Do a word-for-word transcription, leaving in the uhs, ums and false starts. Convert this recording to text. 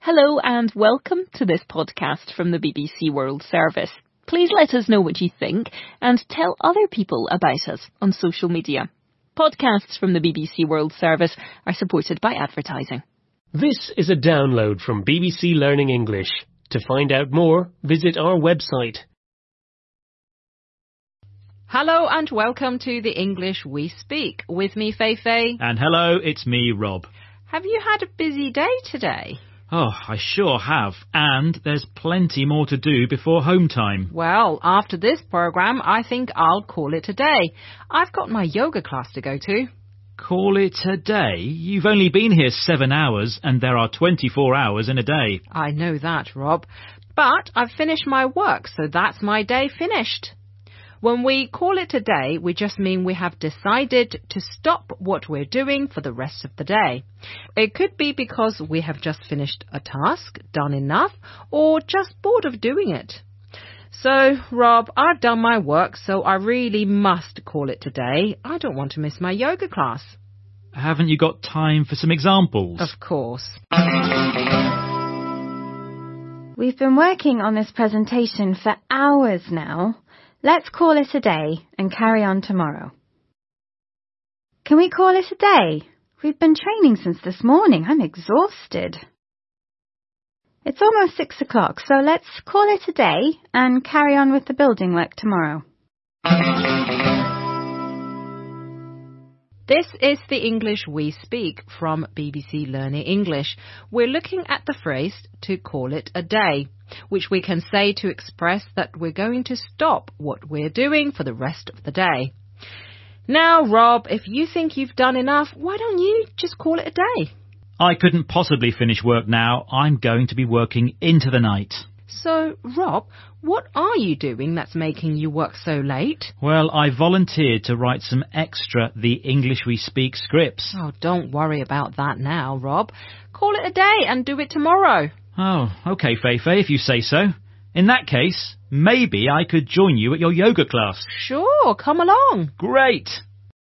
Hello and welcome to this podcast from the B B C World Service. Please let us know what you think and tell other people about us on social media. Podcasts from the B B C World Service are supported by advertising. This is a download from B B C Learning English. To find out more, visit our website. Hello and welcome to the English We Speak. With me, Feifei. And hello, it's me, Rob. Have you had a busy day today? Oh, I sure have. And there's plenty more to do before home time. Well, after this programme, I think I'll call it a day. I've got my yoga class to go to. Call it a day? You've only been here seven hours and there are twenty-four hours in a day. I know that, Rob. But I've finished my work, so that's my day finished. When we call it a day, we just mean we have decided to stop what we're doing for the rest of the day. It could be because we have just finished a task, done enough, or just bored of doing it. So, Rob, I've done my work, so I really must call it today. I don't want to miss my yoga class. Haven't you got time for some examples? Of course. We've been working on this presentation for hours now. Let's call it a day and carry on tomorrow. Can we call it a day? We've been training since this morning. I'm exhausted. It's almost six o'clock, so let's call it a day and carry on with the building work tomorrow. This is the English We Speak from B B C Learning English. We're looking at the phrase to call it a day, which we can say to express that we're going to stop what we're doing for the rest of the day. Now, Rob, if you think you've done enough, why don't you just call it a day? I couldn't possibly finish work now. I'm going to be working into the night. So, Rob, what are you doing that's making you work so late? Well, I volunteered to write some extra The English We Speak scripts. Oh, don't worry about that now, Rob. Call it a day and do it tomorrow. Oh, OK, Feifei, if you say so. In that case, maybe I could join you at your yoga class. Sure, come along. Great!